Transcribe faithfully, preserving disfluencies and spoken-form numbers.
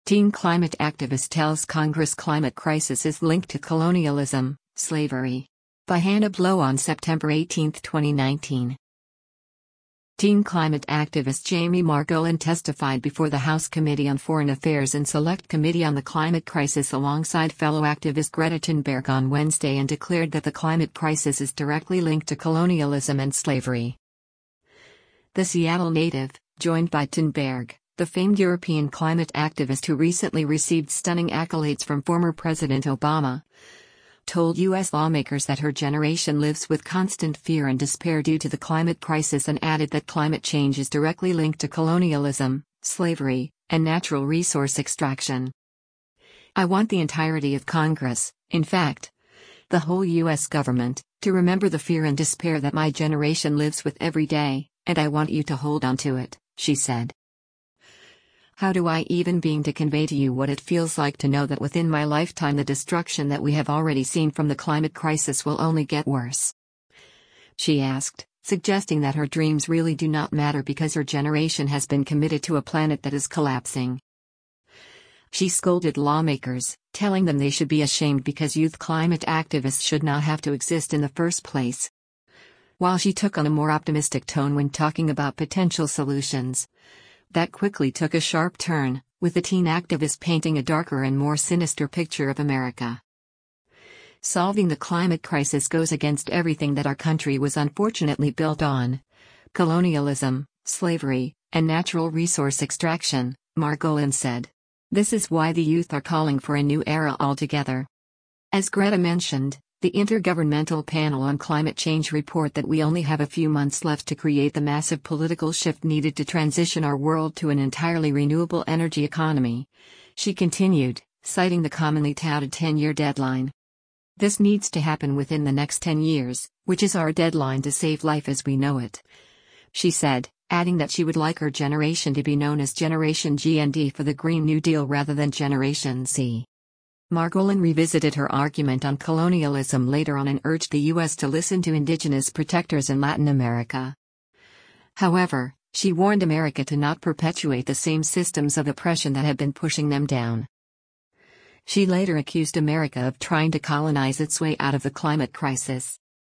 Teen climate activist tells Congress climate crisis is linked to colonialism, slavery. By Hannah Blow on September eighteenth, twenty nineteen. Teen climate activist Jamie Margolin testified before the House Committee on Foreign Affairs and Select Committee on the Climate Crisis alongside fellow activist Greta Thunberg on Wednesday and declared that the climate crisis is directly linked to colonialism and slavery. The Seattle native, joined by Thunberg, the famed European climate activist who recently received stunning accolades from former President Obama, told U S lawmakers that her generation lives with constant fear and despair due to the climate crisis and added that climate change is directly linked to colonialism, slavery, and natural resource extraction. I want the entirety of Congress, in fact, the whole U S government, to remember the fear and despair that my generation lives with every day, and I want you to hold on to it, she said. How do I even begin to convey to you what it feels like to know that within my lifetime the destruction that we have already seen from the climate crisis will only get worse? She asked, suggesting that her dreams really do not matter because her generation has been committed to a planet that is collapsing. She scolded lawmakers, telling them they should be ashamed because youth climate activists should not have to exist in the first place. While she took on a more optimistic tone when talking about potential solutions, that quickly took a sharp turn, with the teen activist painting a darker and more sinister picture of America. Solving the climate crisis goes against everything that our country was unfortunately built on: colonialism, slavery, and natural resource extraction, Margolin said. This is why the youth are calling for a new era altogether. As Greta mentioned, the Intergovernmental Panel on Climate Change report that we only have a few months left to create the massive political shift needed to transition our world to an entirely renewable energy economy. She continued, citing the commonly touted ten-year deadline. This needs to happen within the next ten years, which is our deadline to save life as we know it. She said, adding that she would like her generation to be known as Generation G and D for the Green New Deal rather than Generation C. Margolin revisited her argument on colonialism later on and urged the U S to listen to indigenous protectors in Latin America. However, she warned America to not perpetuate the same systems of oppression that have been pushing them down. She later accused America of trying to colonize its way out of the climate crisis.